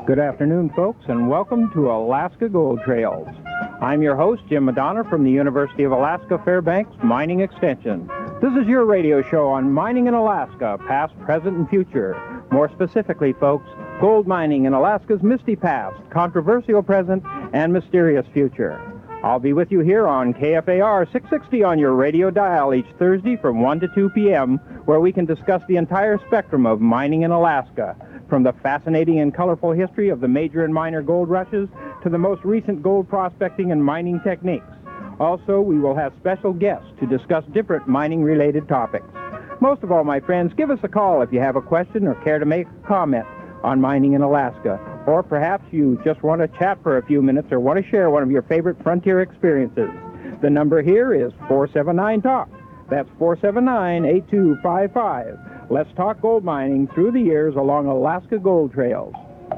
Good afternoon, folks, and welcome to Alaska Gold Trails. I'm your host, Jim Madonna, from the University of Alaska Fairbanks Mining Extension. This is your radio show on mining in Alaska, past, present, and future. More specifically, folks, gold mining in Alaska's misty past, controversial present, and mysterious future. I'll be with you here on KFAR 660 on your radio dial each Thursday from 1 to 2 p.m., where we can discuss the entire spectrum of mining in Alaska, from the fascinating and colorful history of the major and minor gold rushes to the most recent gold prospecting and mining techniques. Also, we will have special guests to discuss different mining-related topics. Most of all, my friends, give us a call if you have a question or care to make a comment on mining in Alaska. Or perhaps you just want to chat for a few minutes or want to share one of your favorite frontier experiences. The number here is 479-TALK. That's 479-8255. Let's talk gold mining through the years along Alaska Gold Trails.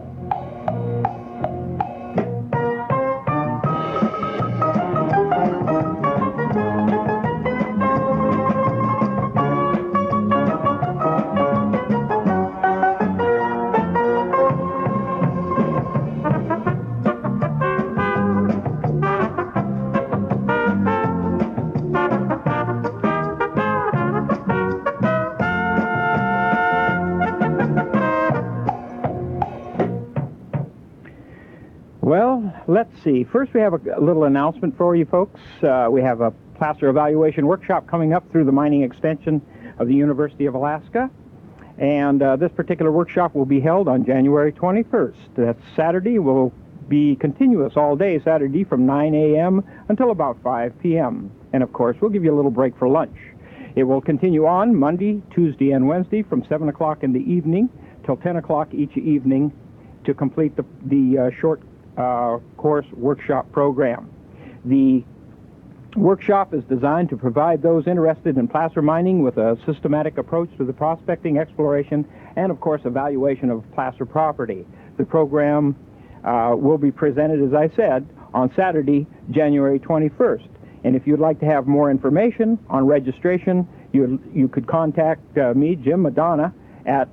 Well, let's see. First, we have a little announcement for you folks. We have a placer evaluation workshop coming up through the Mining Extension of the University of Alaska. And this particular workshop will be held on January 21st. That's Saturday. Will be continuous all day Saturday from 9 a.m. until about 5 p.m. And, of course, we'll give you a little break for lunch. It will continue on Monday, Tuesday, and Wednesday from 7 o'clock in the evening till 10 o'clock each evening to complete the short course workshop program. The workshop is designed to provide those interested in placer mining with a systematic approach to the prospecting, exploration, and of course evaluation of placer property. The program will be presented, as I said, on Saturday, January 21st. And if you'd like to have more information on registration, you could contact me, Jim Madonna, at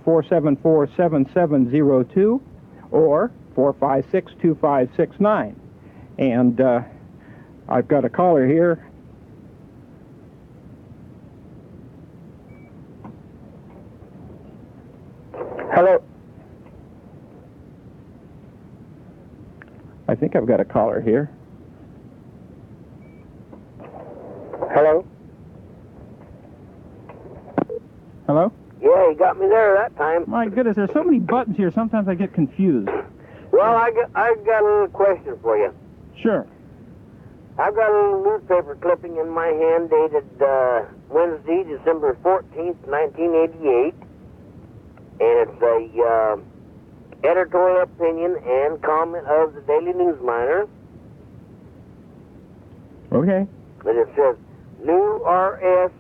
474-7702 or 456-2569. And I've got a caller here. Hello. I think I've got a caller here. Hello? Hello? Yeah, you got me there that time. My goodness, there's so many buttons here, sometimes I get confused. Well, I got a little question for you. Sure. I've got a little newspaper clipping in my hand dated Wednesday, December 14th, 1988. And it's a editorial opinion and comment of the Daily News Miner. Okay. And it says, New RS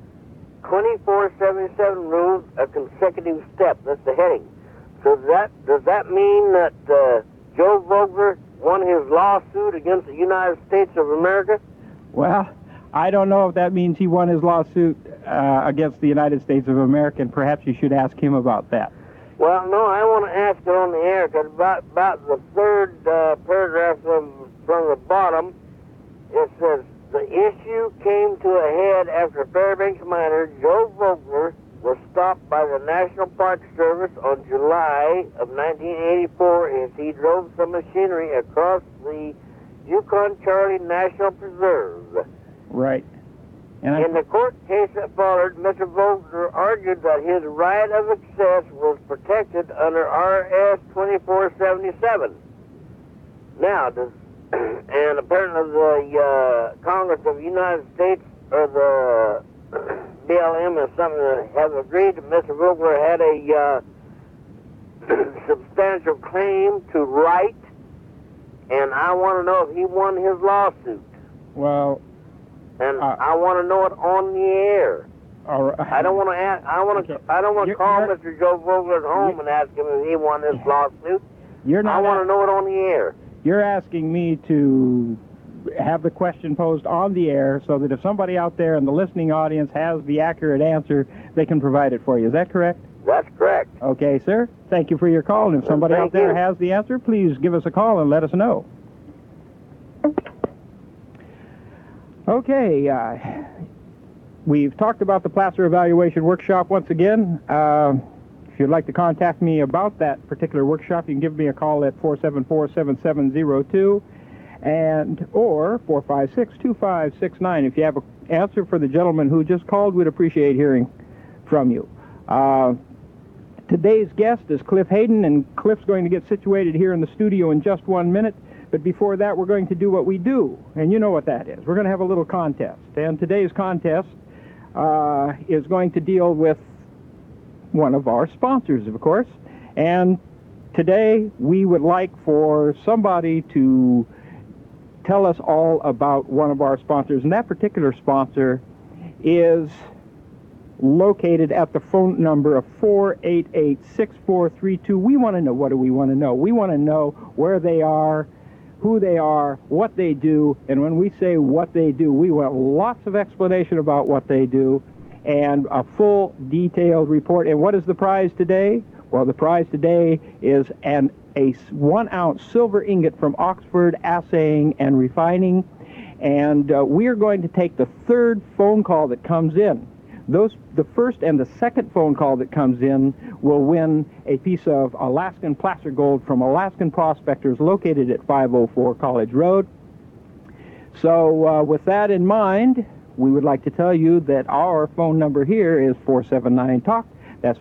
2477 rules a consecutive step. That's the heading. So does that mean that Joe Vogler won his lawsuit against the United States of America? Well, I don't know if that means he won his lawsuit against the United States of America, and perhaps you should ask him about that. Well, no, I want to ask it on the air, because about the third paragraph from the bottom, it says, the issue came to a head after Fairbanks miner Joe Vogler was stopped by the National Park Service on July of 1984 as he drove some machinery across the Yukon-Charlie National Preserve. Right. In the court case that followed, Mr. Vogler argued that his right of access was protected under RS 2477. Now, and apparently the Congress of the United States, or the BLM, or something, have agreed that Mr. Vogler had a substantial claim to right, and I want to know if he won his lawsuit. Well, and I want to know it on the air. All right. I don't want to ask. I don't want to call Mr. Joe Vogler at home and ask him if he won this lawsuit. I want to know it on the air. You're asking me to have the question posed on the air so that if somebody out there in the listening audience has the accurate answer, they can provide it for you. Is that correct? That's correct. Okay, sir. Thank you for your call. And if somebody out Thank there you. has the answer, please give us a call and let us know. Okay, we've talked about the Placer Evaluation Workshop once again. If you'd like to contact me about that particular workshop, you can give me a call at 474-7702 or 456-2569. If you have an answer for the gentleman who just called, we'd appreciate hearing from you. Today's guest is Cliff Hayden, and Cliff's going to get situated here in the studio in just 1 minute. But before that, we're going to do what we do, and you know what that is. We're going to have a little contest, and today's contest is going to deal with one of our sponsors, of course. And today, we would like for somebody to tell us all about one of our sponsors, and that particular sponsor is located at the phone number of 488-6432. We want to know, what do we want to know? We want to know where they are, who they are, what they do, and when we say what they do, we want lots of explanation about what they do and a full detailed report. And what is the prize today? Well, the prize today is a 1-ounce silver ingot from Oxford Assaying and Refining, and we are going to take the third phone call that comes in. The first and the second phone call that comes in will win a piece of Alaskan placer gold from Alaskan Prospectors located at 504 College Road. So with that in mind, we would like to tell you that our phone number here is 479-TALK. That's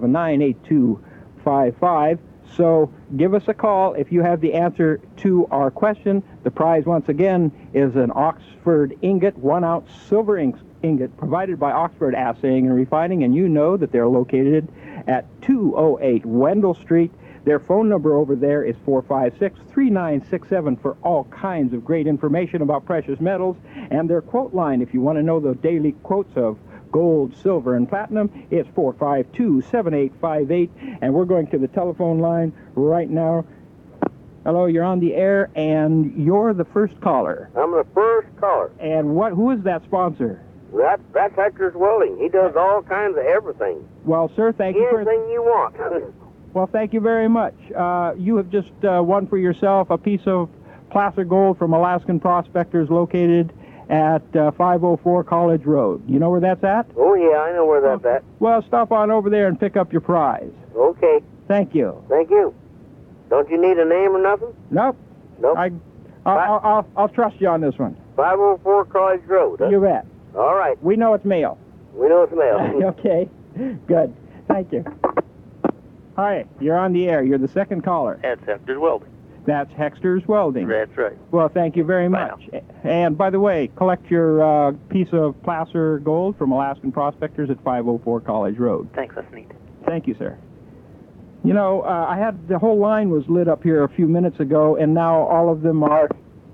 479-8255. So give us a call if you have the answer to our question. The prize, once again, is an Oxford ingot, 1-ounce silver ingot provided by Oxford Assaying and Refining, and you know that they're located at 208 Wendell Street. Their phone number over there is 456-3967 for all kinds of great information about precious metals, and their quote line, if you want to know the daily quotes of gold, silver, and platinum, it's 452-7858, and we're going to the telephone line right now. Hello, you're on the air, and you're the first caller. I'm the first caller. And who is that sponsor? That's Hector's Welding. He does all kinds of everything. Well, sir, thank you for... Anything you want. Well, thank you very much. You have just won for yourself a piece of placer gold from Alaskan Prospectors located at 504 College Road. You know where that's at? Oh, yeah, I know where that's at. Well, stop on over there and pick up your prize. Okay. Thank you. Thank you. Don't you need a name or nothing? Nope. Nope. I'll trust you on this one. 504 College Road. Huh? You bet. All right. We know it's mail. We know it's mail. Okay. Good. Thank you. Hi, you're on the air. You're the second caller. That's Hector's Welding. That's Hector's Welding. That's right. Well, thank you very much. And by the way, collect your piece of placer gold from Alaskan Prospectors at 504 College Road. Thanks, that's neat. Thank you, sir. You know, the whole line was lit up here a few minutes ago, and now all of them are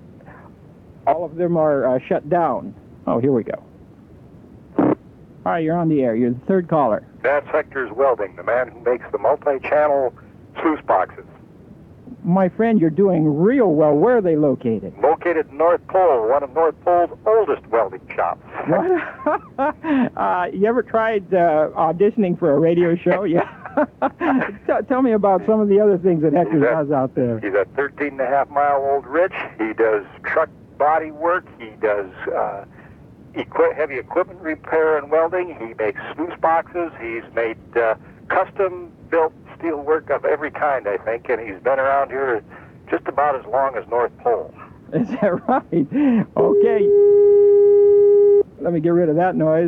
shut down. Oh, here we go. All right, you're on the air. You're the third caller. That's Hector's Welding, the man who makes the multi-channel sluice boxes. My friend, you're doing real well. Where are they located? Located in North Pole, one of North Pole's oldest welding shops. What? You ever tried auditioning for a radio show? Yeah. Tell me about some of the other things that Hector does out there. He's a 13-and-a-half-mile-old Rich. He does truck body work. He does heavy equipment repair and welding. He makes sluice boxes. He's made custom-built steel work of every kind, I think, and he's been around here just about as long as North Pole. Is that right? Okay. Let me get rid of that noise.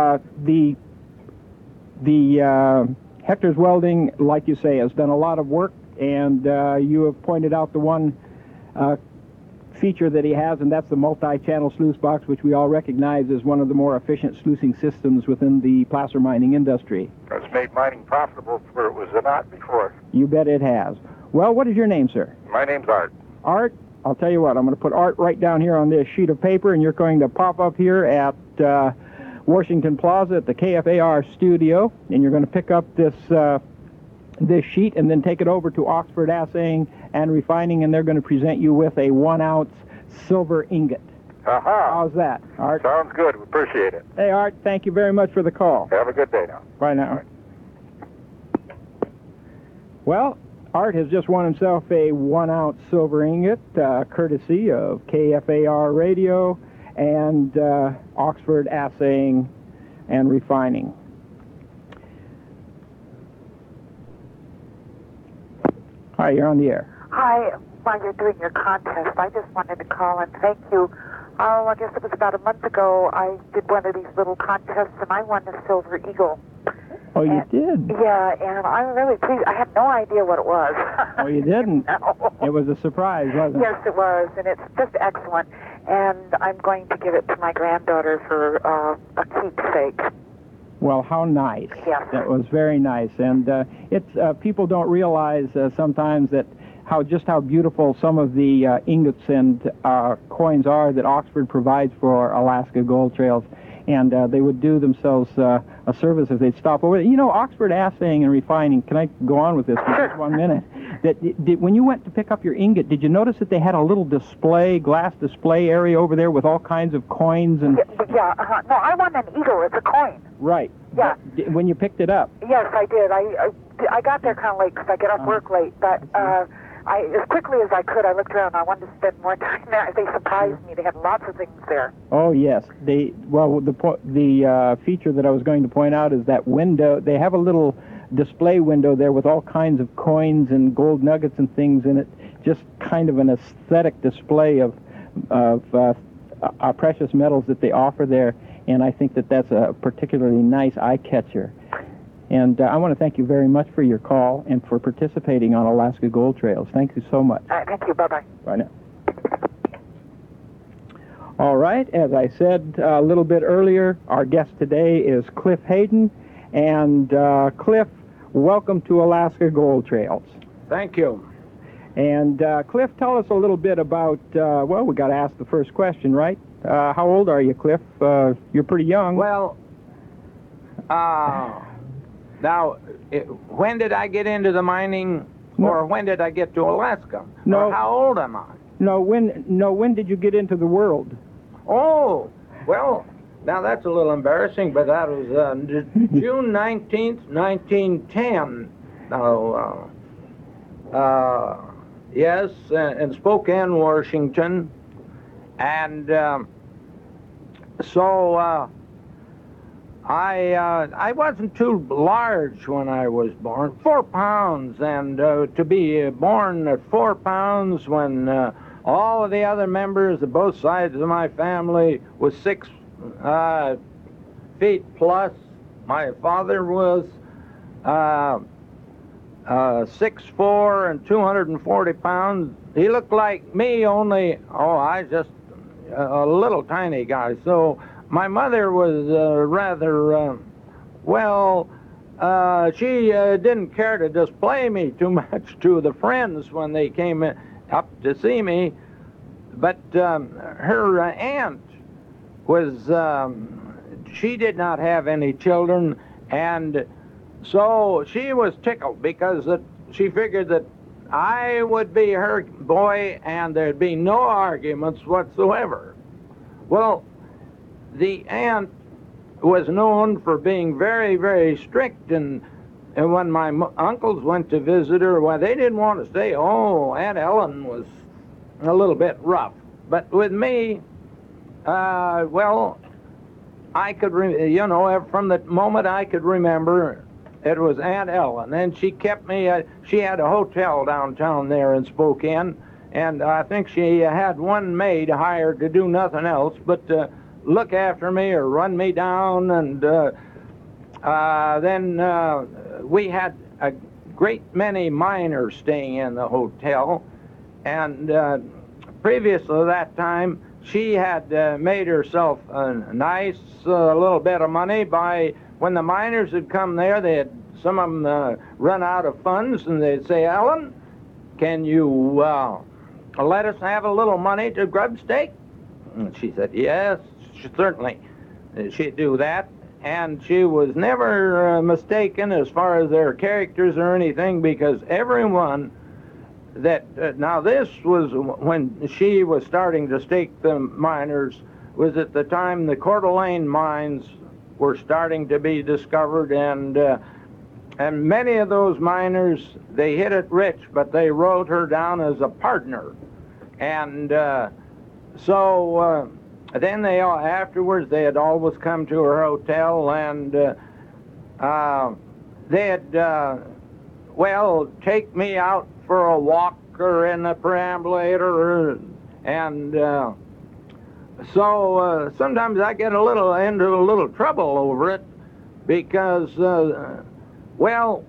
The Hector's Welding, like you say, has done a lot of work, and you have pointed out the one feature that he has, and that's the multi-channel sluice box, which we all recognize as one of the more efficient sluicing systems within the placer mining industry. It's made mining profitable where it was not before. You bet it has. Well, what is your name, sir? My name's Art. Art? I'll tell you what, I'm going to put Art right down here on this sheet of paper, and you're going to pop up here at Washington Plaza at the KFAR studio, and you're going to pick up this sheet and then take it over to Oxford Assaying and Refining, and they're going to present you with a 1-ounce silver ingot. Aha. How's that, Art? Sounds good. We appreciate it. Hey, Art, thank you very much for the call. Have a good day now. Bye now. Bye. Well, Art has just won himself a 1-ounce silver ingot, courtesy of KFAR Radio and Oxford Assaying and Refining. Hi, you're on the air. Hi, while you're doing your contest, I just wanted to call and thank you. Oh, I guess it was about a month ago, I did one of these little contests, and I won a Silver Eagle. Oh, you did? Yeah, and I'm really pleased. I had no idea what it was. Oh, you didn't? No. It was a surprise, wasn't it? Yes, it was, and it's just excellent. And I'm going to give it to my granddaughter for a keepsake. Well, how nice. Yes. That was very nice. And it's people don't realize sometimes that how beautiful some of the ingots and coins are that Oxford provides for Alaska Gold Trails. And they would do themselves a service if they'd stop over. You know, Oxford Assaying and Refining, can I go on with this for just 1 minute? When you went to pick up your ingot, did you notice that they had a little glass display area over there with all kinds of coins? And Yeah, no, I want an eagle. It's a coin. Right. Yeah. When you picked it up? Yes, I did. I got there kind of late because I get off work late, but as quickly as I could, I looked around. I wanted to spend more time there. They surprised me. They had lots of things there. Oh yes. The feature that I was going to point out is that window. They have a little display window there with all kinds of coins and gold nuggets and things in it. Just kind of an aesthetic display of precious metals that they offer there. And I think that that's a particularly nice eye catcher. And I want to thank you very much for your call and for participating on Alaska Gold Trails. Thank you so much. All right, thank you. Bye-bye. Bye now. All right, as I said a little bit earlier, our guest today is Cliff Hayden. And Cliff, welcome to Alaska Gold Trails. Thank you. And Cliff, tell us a little bit about, well, we got to ask the first question, right? How old are you, Cliff? You're pretty young. Well, now, when did I get into the mining, or when did I get to Alaska? No. Or how old am I? When did you get into the world? Oh, well, now that's a little embarrassing, but that was June 19th, 1910. Now, yes, in Spokane, Washington. And so I wasn't too large when I was born, 4 pounds, and to be born at 4 pounds when all of the other members of both sides of my family was 6 feet plus. My father was 6'4" and 240 pounds. He looked like me, only, I just a little tiny guy. So my mother was rather, she didn't care to display me too much to the friends when they came up to see me. But her aunt was, she did not have any children, and so she was tickled because she figured that I would be her boy and there'd be no arguments whatsoever. Well, the aunt was known for being very, very strict, and when my uncles went to visit her, well, they didn't want to stay. Oh, Aunt Ellen was a little bit rough. But with me, I could, from the moment I could remember, it was Aunt Ellen, and she kept me, she had a hotel downtown there in Spokane, and I think she had one maid hired to do nothing else but look after me or run me down, and then we had a great many miners staying in the hotel, and previous to that time, she had made herself a nice little bit of money by, when the miners had come there, some of them run out of funds, and they'd say, Ellen, can you let us have a little money to grub steak? And she said, yes, certainly. She'd do that, and she was never mistaken as far as their characters or anything, because everyone that, now this was when she was starting to stake the miners, was at the time the Coeur d'Alene mines were starting to be discovered, and And many of those miners, they hit it rich, but they wrote her down as a partner. And so then they all, afterwards, they had always come to her hotel, and they'd, well, take me out for a walk or in a perambulator, and so sometimes I get into a little trouble over it, because, well,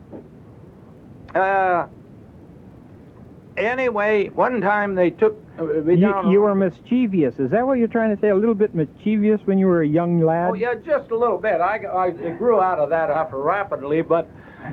anyway, one time they took me down. You were mischievous. Is that what you're trying to say? A little bit mischievous when you were a young lad? Oh, yeah, just a little bit. I grew out of that after rapidly, but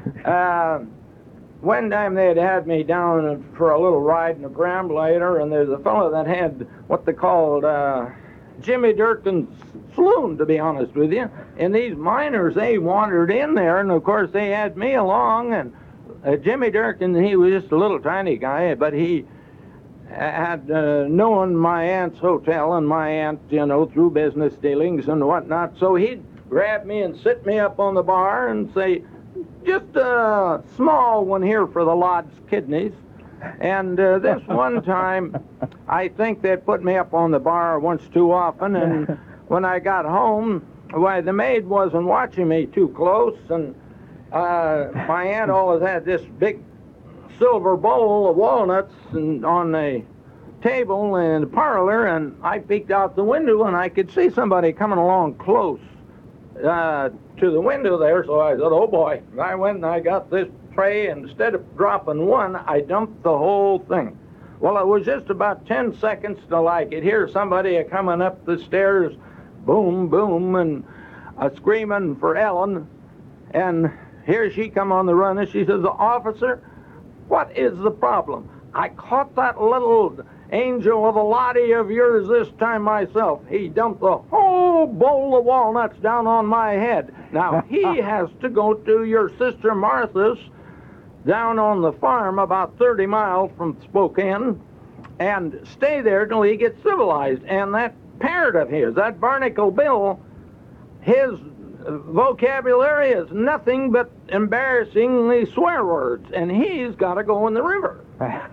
one time they had me down for a little ride in a perambulator, and there's a fellow that had what they called Jimmy Durkin's saloon, to be honest with you. And these miners, they wandered in there, and of course they had me along, and Jimmy Durkin, he was just a little tiny guy, but he had known my aunt's hotel and my aunt, you know, through business dealings and whatnot. So he'd grab me and sit me up on the bar and say, just a small one here for the lod's kidneys. And this one time, I think they'd put me up on the bar once too often, and when I got home, why, the maid wasn't watching me too close, and my aunt always had this big silver bowl of walnuts on the table in the parlor, and I peeked out the window, and I could see somebody coming along close to the window there, so I said, oh boy. And I went and I got this tray, and instead of dropping one, I dumped the whole thing. Well, it was just about 10 seconds till I could hear somebody coming up the stairs, boom, boom, and screaming for Ellen, and here she come on the run, and she says, officer, what is the problem? I caught that little angel of a Lottie of yours this time myself. He dumped the whole bowl of walnuts down on my head. Now, he has to go to your sister Martha's down on the farm about 30 miles from Spokane and stay there till he gets civilized. And that parrot of his, that Barnacle Bill, his vocabulary is nothing but embarrassingly swear words, and he's got to go in the river.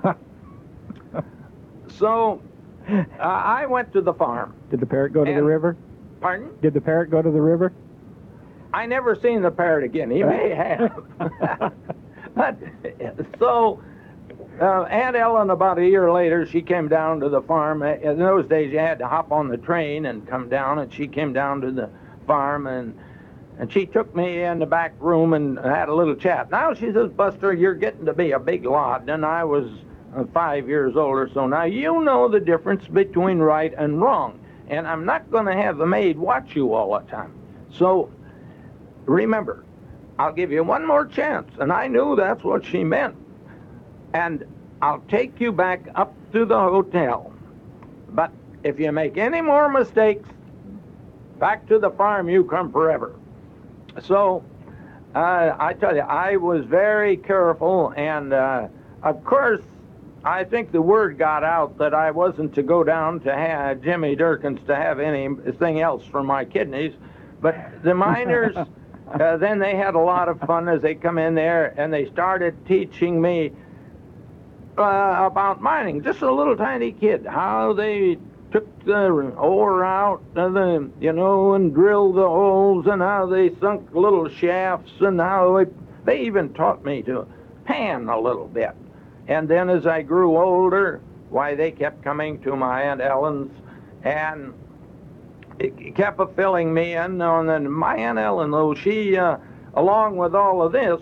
So I went to the farm. Did the parrot go to the river? Pardon? Did the parrot go to the river? I never seen the parrot again. He may have. But so Aunt Ellen, about a year later, she came down to the farm. In those days, you had to hop on the train and come down, and she came down to the farm, and she took me in the back room and had a little chat. Now she says, Buster, you're getting to be a big lad, and I was 5 years old or so. Now, you know the difference between right and wrong, and I'm not going to have the maid watch you all the time. So, remember, I'll give you one more chance, and I knew that's what she meant. And I'll take you back up to the hotel. But if you make any more mistakes, back to the farm you come forever. So, I tell you, I was very careful, and of course, I think the word got out that I wasn't to go down to Jimmy Durkin's to have anything else for my kidneys. But the miners, then they had a lot of fun as they come in there, and they started teaching me about mining. Just a little tiny kid, how they took the ore out, and drilled the holes, and how they sunk little shafts, and how they even taught me to pan a little bit. And then as I grew older, why, they kept coming to my Aunt Ellen's, and it kept filling me in. And my Aunt Ellen, though, she, along with all of this,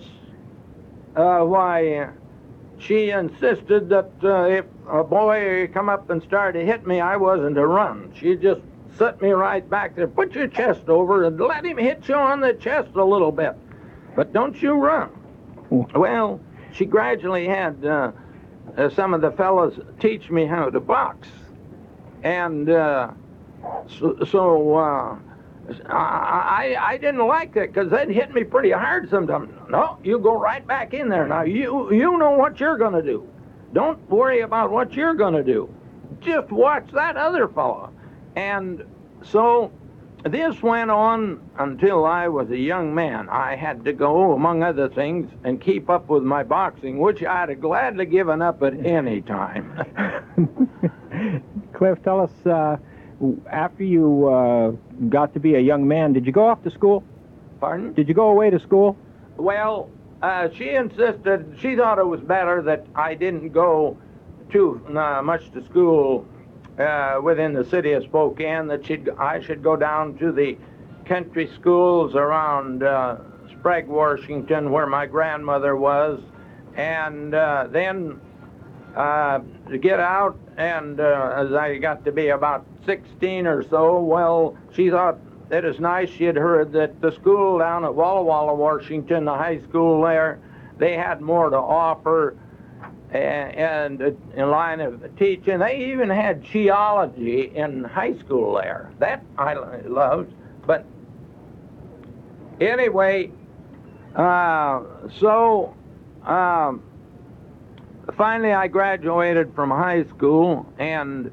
she insisted that if a boy come up and started to hit me, I wasn't to run. She just set me right back there, put your chest over, and let him hit you on the chest a little bit. But don't you run. Well, she gradually had some of the fellows teach me how to box. And I didn't like it, because they'd hit me pretty hard sometimes. No, you go right back in there. Now, you know what you're going to do. Don't worry about what you're going to do. Just watch that other fellow. And so this went on until I was a young man. I had to go, among other things, and keep up with my boxing, which I'd have gladly given up at any time. Cliff, tell us, after you got to be a young man, did you go off to school? Pardon? Did you go away to school? Well, she insisted, she thought it was better that I didn't go too much to school within the city of Spokane, that I should go down to the country schools around Sprague, Washington, where my grandmother was, and then to get out, and as I got to be about 16 or so, well, she thought it was nice. She had heard that the school down at Walla Walla, Washington, the high school there, they had more to offer and in line of teaching. They even had geology in high school there. That I loved. But anyway, finally I graduated from high school, and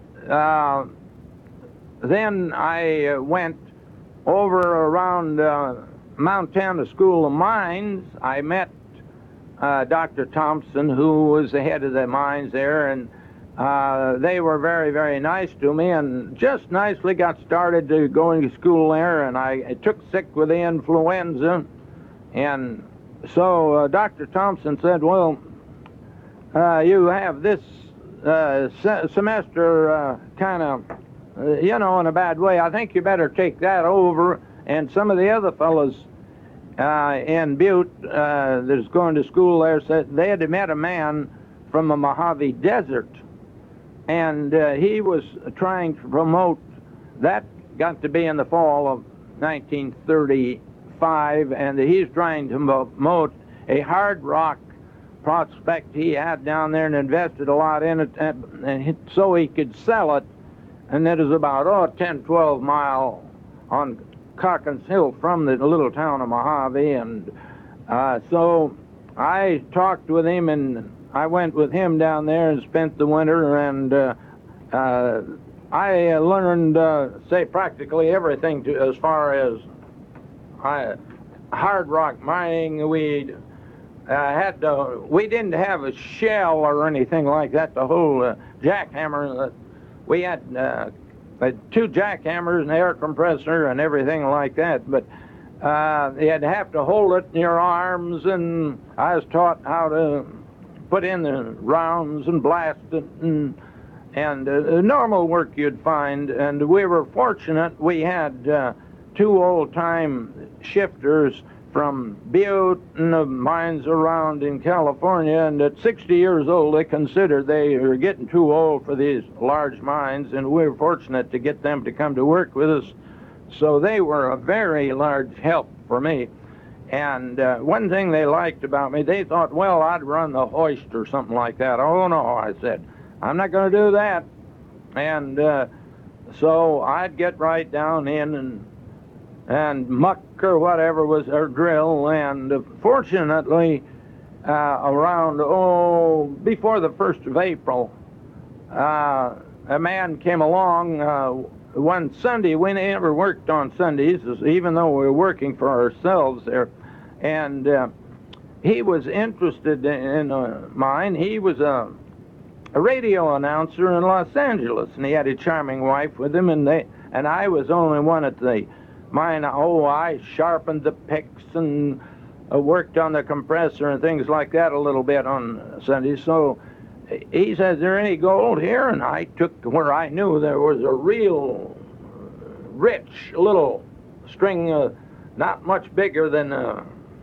then I went over around Montana School of Mines. I met Dr. Thompson, who was the head of the mines there, and they were very, very nice to me, and just nicely got started to going to school there, and I took sick with the influenza, and so Dr. Thompson said, well, you have this semester kind of, in a bad way. I think you better take that over. And some of the other fellows in Butte that's going to school there said they had met a man from the Mojave Desert, and he was trying to promote, that got to be in the fall of 1935, and he's trying to promote a hard rock prospect he had down there and invested a lot in it, and so he could sell it. And it is about 10, 12 mile on Calkins Hill from the little town of Mojave. And so I talked with him, and I went with him down there and spent the winter, and I learned, say, practically everything as far as hard rock mining. We didn't have a shell or anything like that. The whole jackhammer, we had 2 jackhammers, an air compressor, and everything like that. But you'd have to hold it in your arms, and I was taught how to put in the rounds and blast it, and normal work you'd find. And we were fortunate. We had 2 old-time shifters from Butte and the mines around in California, and at 60 years old they considered they were getting too old for these large mines, and we were fortunate to get them to come to work with us. So they were a very large help for me. And one thing they liked about me, they thought, well, I'd run the hoist or something like that. Oh, no, I said, I'm not going to do that. And so I'd get right down in and muck or whatever was our drill, and fortunately around before the 1st of April, a man came along one Sunday. We never worked on Sundays, even though we were working for ourselves there, and he was interested in mine. He was a radio announcer in Los Angeles, and he had a charming wife with him, and I was the only one at the mine. I sharpened the picks and worked on the compressor and things like that a little bit on Sundays. So he says, is there any gold here? And I took to where I knew there was a real rich little string, not much bigger than an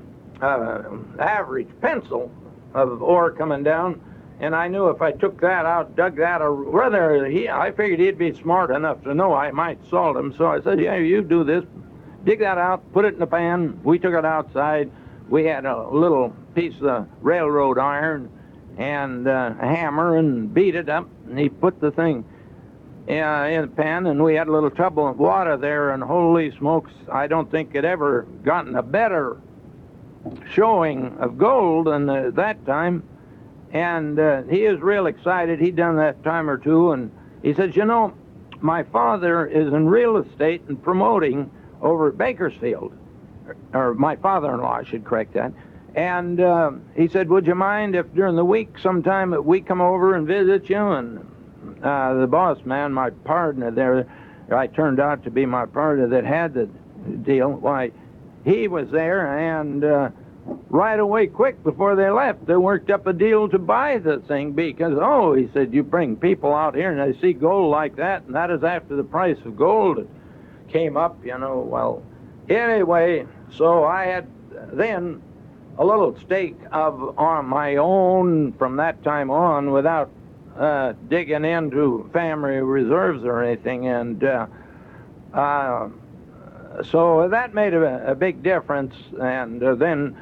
average pencil of ore coming down. And I knew if I took that out, dug that, or whether I figured he'd be smart enough to know I might salt him. So I said, yeah, you do this. Dig that out, put it in the pan. We took it outside. We had a little piece of railroad iron and a hammer and beat it up. And he put the thing in the pan, and we had a little tub of water there, and holy smokes, I don't think it ever gotten a better showing of gold than that time. And he was real excited. He'd done that time or two, and he says, my father is in real estate and promoting over at Bakersfield, or my father-in-law, I should correct that. And he said, would you mind if during the week sometime that we come over and visit you? And the boss man, my partner there, I turned out to be my partner that had the deal. Why, he was there, and right away, quick before they left, they worked up a deal to buy the thing because, oh, he said, you bring people out here and they see gold like that, and that is after the price of gold came up, you know. Well, anyway, so I had then a little stake on my own from that time on without digging into family reserves or anything, and so that made a big difference. And then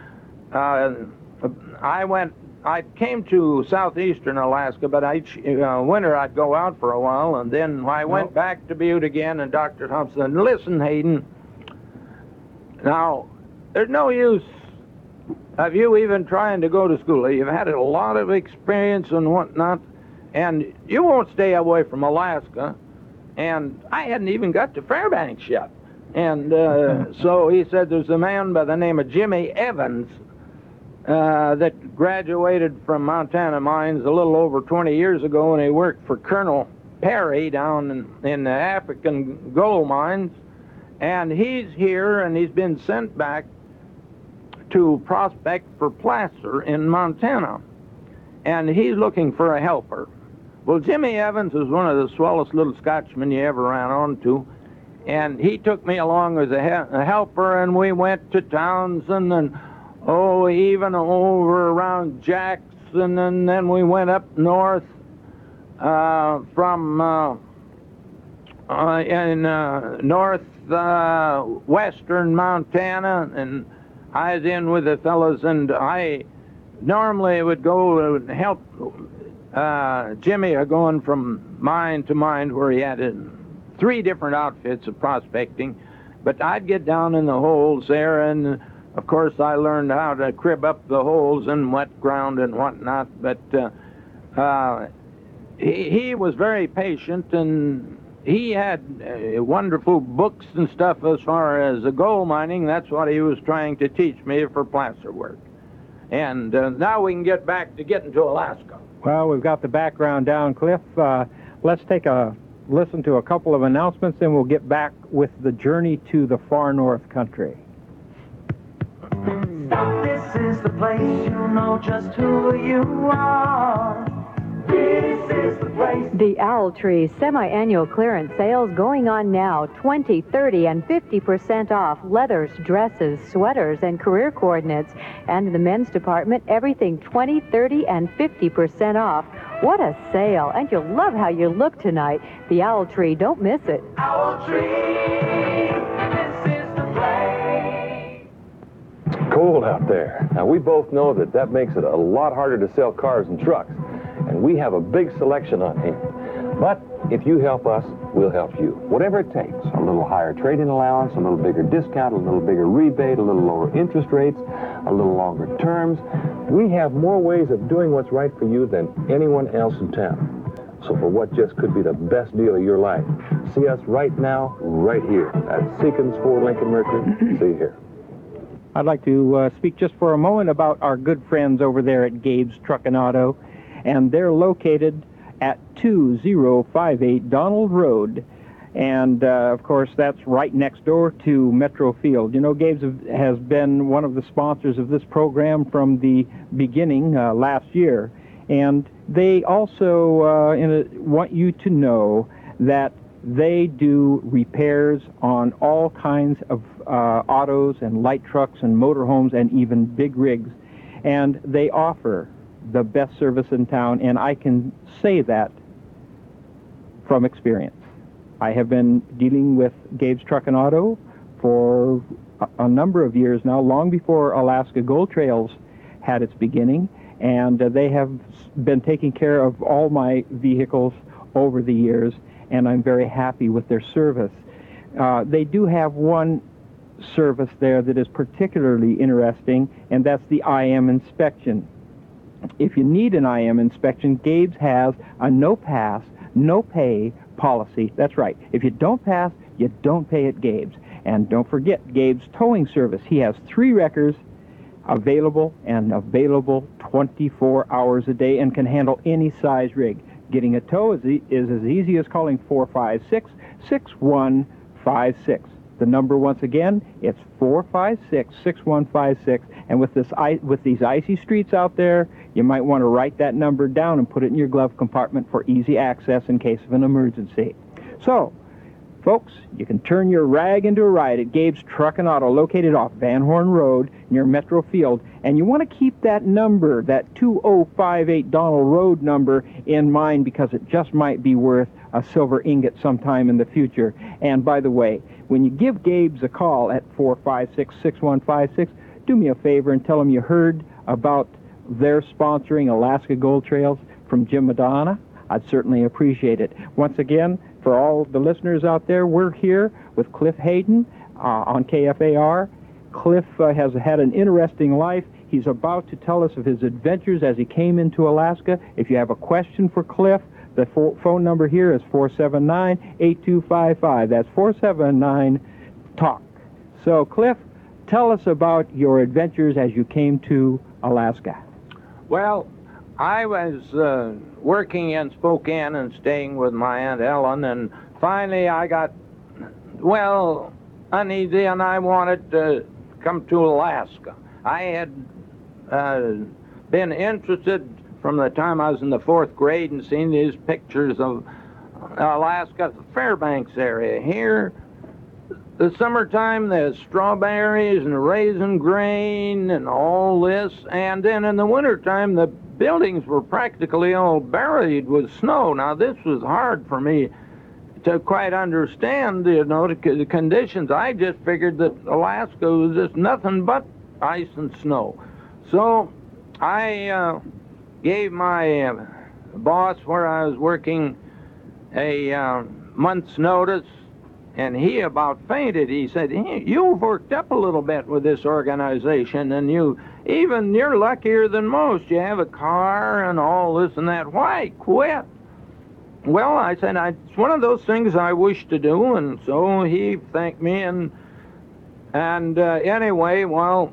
I came to southeastern Alaska, but each winter I'd go out for a while, and then I went back to Butte again, and Dr. Thompson, listen, Hayden, now, there's no use of you even trying to go to school. You've had a lot of experience and whatnot, and you won't stay away from Alaska. And I hadn't even got to Fairbanks yet. And so he said there's a man by the name of Jimmy Evans that graduated from Montana Mines a little over 20 years ago, and he worked for Colonel Perry down in the African gold mines. And he's here, and he's been sent back to prospect for placer in Montana. And he's looking for a helper. Well, Jimmy Evans is one of the swellest little Scotchmen you ever ran onto. And he took me along as a helper, and we went to Townsend and, even over around Jackson, and then we went up north from western Montana, and I was in with the fellows, and I normally would go and help Jimmy going from mine to mine, where he had 3 different outfits of prospecting. But I'd get down in the holes there, and of course I learned how to crib up the holes in wet ground and whatnot. But he was very patient, and he had wonderful books and stuff as far as the gold mining. That's what he was trying to teach me for placer work. And now we can get back to getting to Alaska. Well, we've got the background down, Cliff. Let's take a listen to a couple of announcements, and we'll get back with the journey to the far north country. Stop, this is the place, you know just who you are. This is the place. The Owl Tree semi-annual clearance sales going on now. 20, 30, and 50% off leathers, dresses, sweaters, and career coordinates. And in the men's department, everything 20, 30, and 50% off. What a sale. And you'll love how you look tonight. The Owl Tree, don't miss it. Owl Tree, this is the place. Cold out there. Now, we both know that makes it a lot harder to sell cars and trucks. And we have a big selection on hand. But if you help us, we'll help you. Whatever it takes. A little higher trade-in allowance, a little bigger discount, a little bigger rebate, a little lower interest rates, a little longer terms. We have more ways of doing what's right for you than anyone else in town. So for what just could be the best deal of your life, see us right now, right here at Seekins Ford Lincoln Mercury. See you here. I'd like to speak just for a moment about our good friends over there at Gabe's Truck and Auto. And they're located at 2058 Donald Road. And, of course, that's right next door to Metro Field. You know, Gabe's has been one of the sponsors of this program from the beginning last year. And they also want you to know that they do repairs on all kinds of autos and light trucks and motorhomes and even big rigs. And they offer the best service in town, and I can say that from experience. I have been dealing with Gabe's Truck and Auto for a number of years now, long before Alaska Gold Trails had its beginning, and they have been taking care of all my vehicles over the years, and I'm very happy with their service. They do have one service there that is particularly interesting, and that's the IM inspection. If you need an IM inspection, Gabe's has a no-pass, no-pay policy. That's right. If you don't pass, you don't pay at Gabe's. And don't forget Gabe's towing service. He has 3 wreckers available 24 hours a day and can handle any size rig. Getting a tow is as easy as calling 456-6156. The number, once again, it's 456-6156. And with these icy streets out there, you might want to write that number down and put it in your glove compartment for easy access in case of an emergency. So, folks, you can turn your rag into a ride at Gabe's Truck and Auto, located off Van Horn Road near Metro Field. And you want to keep that number, that 2058 Donald Road number, in mind, because it just might be worth a silver ingot sometime in the future. And by the way, when you give Gabe's a call at 456-6156, do me a favor and tell them you heard about their sponsoring Alaska Gold Trails from Jim Madonna. I'd certainly appreciate it. Once again, for all the listeners out there, we're here with Cliff Hayden on KFAR. Cliff has had an interesting life. He's about to tell us of his adventures as he came into Alaska. If you have a question for Cliff, the phone number here is 479-8255. That's 479-TALK. So, Cliff, tell us about your adventures as you came to Alaska. Well, I was working in Spokane and staying with my Aunt Ellen, and finally I got, uneasy, and I wanted to come to Alaska. I had been interested from the time I was in the 4th grade and seen these pictures of Alaska, the Fairbanks area. Here, the summertime, there's strawberries and raisin grain and all this, and then in the wintertime, the buildings were practically all buried with snow. Now, this was hard for me to quite understand, the conditions. I just figured that Alaska was just nothing but ice and snow. So I gave my boss where I was working a month's notice, and he about fainted. He said, hey, you've worked up a little bit with this organization, and you're luckier than most. You have a car and all this and that. Why quit? Well, I said, it's one of those things I wish to do, and so he thanked me, and anyway, well,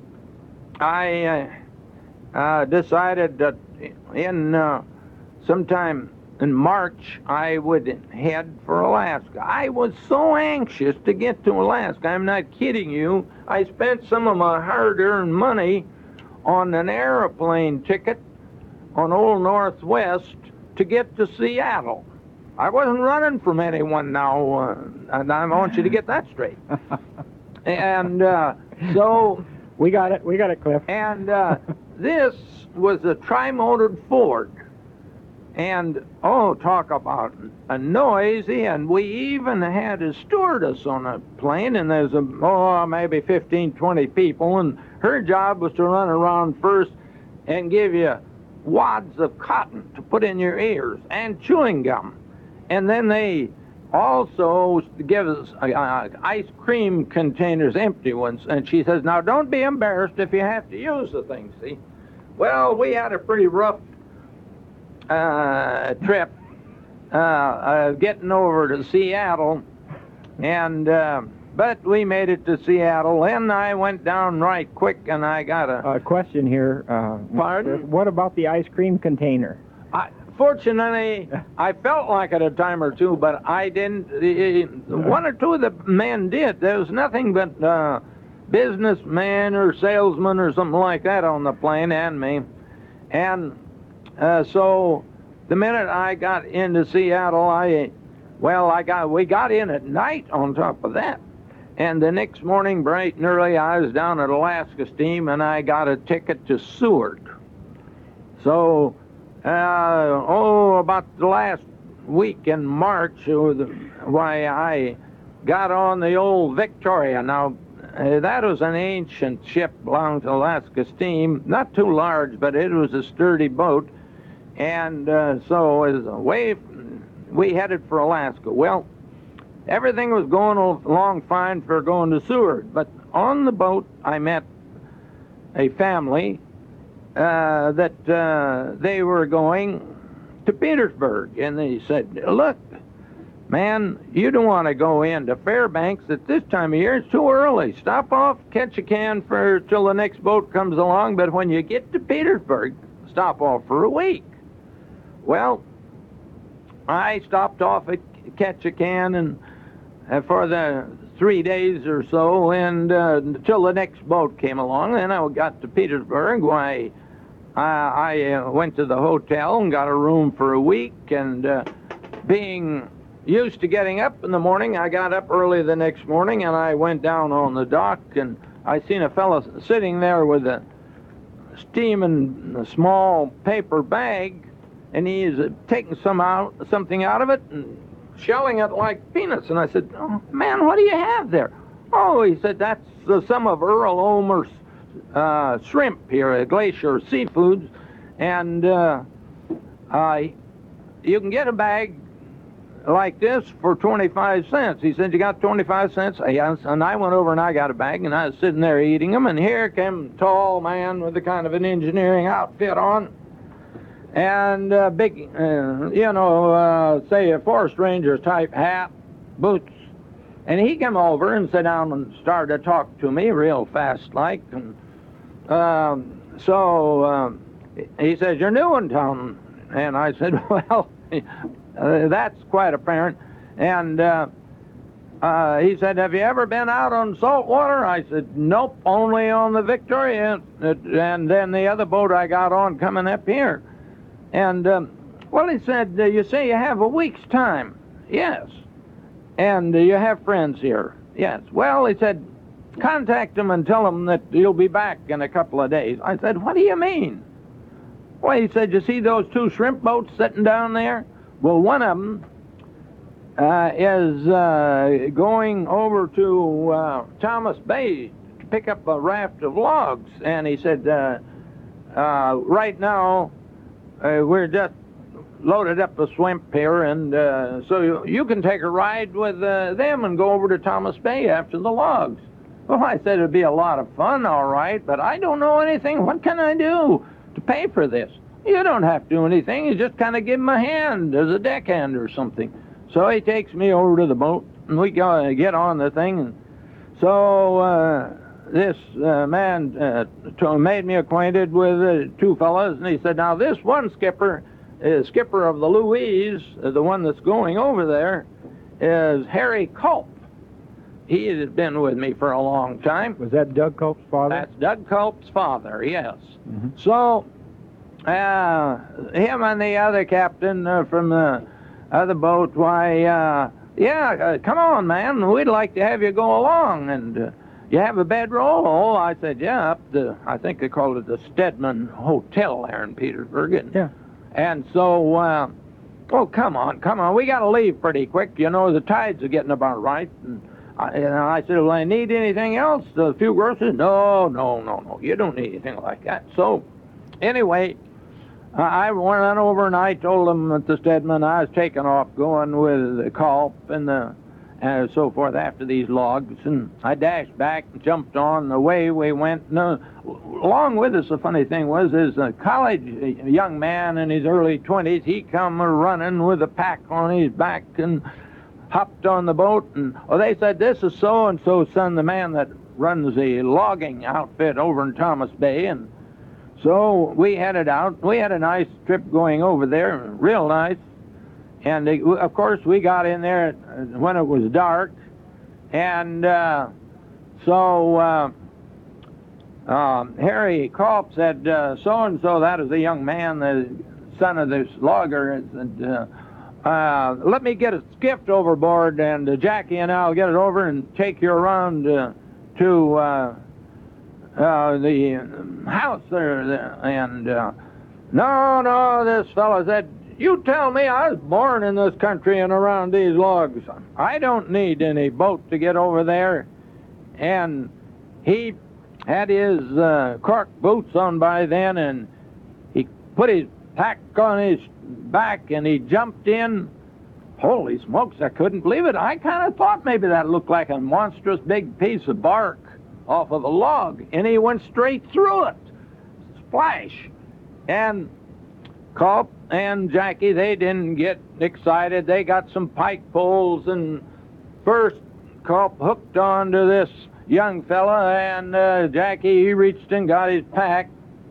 I decided that in sometime in March I would head for Alaska. I was so anxious to get to Alaska. I'm not kidding you. I spent some of my hard-earned money on an airplane ticket on Old Northwest to get to Seattle. I wasn't running from anyone now, and I want you to get that straight. And so... We got it, Cliff. And this was a tri-motored Ford. And, talk about a noisy, and we even had a stewardess on a plane, and there's maybe 15, 20 people, and her job was to run around first and give you wads of cotton to put in your ears and chewing gum. And then they also give us ice cream containers, empty ones, and she says, now don't be embarrassed if you have to use the thing, see? Well, we had a pretty rough trip getting over to Seattle, and but we made it to Seattle. Then I went down right quick, and I got a question here. Pardon? What about the ice cream container? Fortunately, I felt like it a time or two, but I didn't. One or two of the men did. There was nothing but businessmen or salesmen or something like that on the plane and me. And so the minute I got into Seattle, we got in at night on top of that. And the next morning, bright and early, I was down at Alaska Steam, and I got a ticket to Seward. So, about the last week in March, I got on the old Victoria. Now, that was an ancient ship belonging to Alaska Steam, not too large, but it was a sturdy boat. And so as we headed for Alaska. Well, everything was going along fine for going to Seward, but on the boat I met a family that they were going to Petersburg, and they said, look, Man, you don't want to go into Fairbanks at this time of year. It's too early. Stop off, catch a can till the next boat comes along, but when you get to Petersburg, stop off for a week. Well, I stopped off at catch a can and for the 3 days or so, and until the next boat came along. Then I got to Petersburg. Why, I went to the hotel and got a room for a week, and being used to getting up in the morning, I got up early the next morning, and I went down on the dock, and I seen a fellow sitting there with a steaming a small paper bag, and he's taking something out of it and shelling it like peanuts. And I said, "Oh, man, what do you have there?" "Oh," he said, "that's some of Earl Omer's shrimp here, Glacier Seafoods, and you can get a bag like this for 25 cents. He said, "You got 25 cents? Yes. And I went over and I got a bag, and I was sitting there eating them, and here came a tall man with a kind of an engineering outfit on, and big, say a forest ranger type hat, boots. And he came over and sat down and started to talk to me real fast like. And he says, "You're new in town." And I said, "Well, that's quite apparent." And he said, "Have you ever been out on salt water?" I said, "Nope, only on the Victoria, and then the other boat I got on coming up here." And, well, he said, "You say you have a week's time?" "Yes." "And you have friends here?" "Yes." "Well," he said, "contact them and tell them that you'll be back in a couple of days." I said, "What do you mean?" "Well," he said, "you see those two shrimp boats sitting down there? Well, one of them is going over to Thomas Bay to pick up a raft of logs." And he said, "Right now, we're just loaded up a swimp here, and so you can take a ride with them and go over to Thomas Bay after the logs." Well, I said, "It'd be a lot of fun, all right, but I don't know anything. What can I do to pay for this?" "You don't have to do anything. You just kind of give him a hand as a deckhand or something." So he takes me over to the boat, and we get on the thing. And so this man made me acquainted with two fellows, and he said, "Now this one skipper is skipper of the Louise, the one that's going over there, is Harry Culp. He has been with me for a long time." Was that Doug Culp's father? That's Doug Culp's father, yes. Mm-hmm. So him and the other captain from the other boat, why, come on, man, we'd like to have you go along, and you have a bedroll? "Oh," I said, "Yeah, up I think they called it the Stedman Hotel there in Petersburg." And, yeah. And so, "Oh, come on, we got to leave pretty quick. You know, the tides are getting about right." And I said, "Well, I need anything else? A few groceries?" No, you don't need anything like that." So, anyway, I went over and I told them at the Stedman I was taking off going with the Culp and so forth after these logs, and I dashed back and jumped on. The way we went, along with us, the funny thing was, is a college young man in his early 20s, he come running with a pack on his back and hopped on the boat, and they said, "This is so-and-so son, the man that runs the logging outfit over in Thomas Bay." And so we headed out. We had a nice trip going over there, real nice. And of course, we got in there when it was dark. And Harry Culp said, "So-and-so, that is the young man, the son of this logger, let me get a skiff overboard, and Jackie and I'll get it over and take you around to the house there." And no, this fellow said, "You tell me, I was born in this country and around these logs. I don't need any boat to get over there." And he had his cork boots on by then, and he put his pack on his back, and he jumped in. Holy smokes, I couldn't believe it. I kind of thought maybe that looked like a monstrous big piece of bark off of a log, and he went straight through it. Splash! And Culp and Jackie, they didn't get excited. They got some pike poles, and first Culp hooked onto this young fella, and Jackie, he reached and got his pack.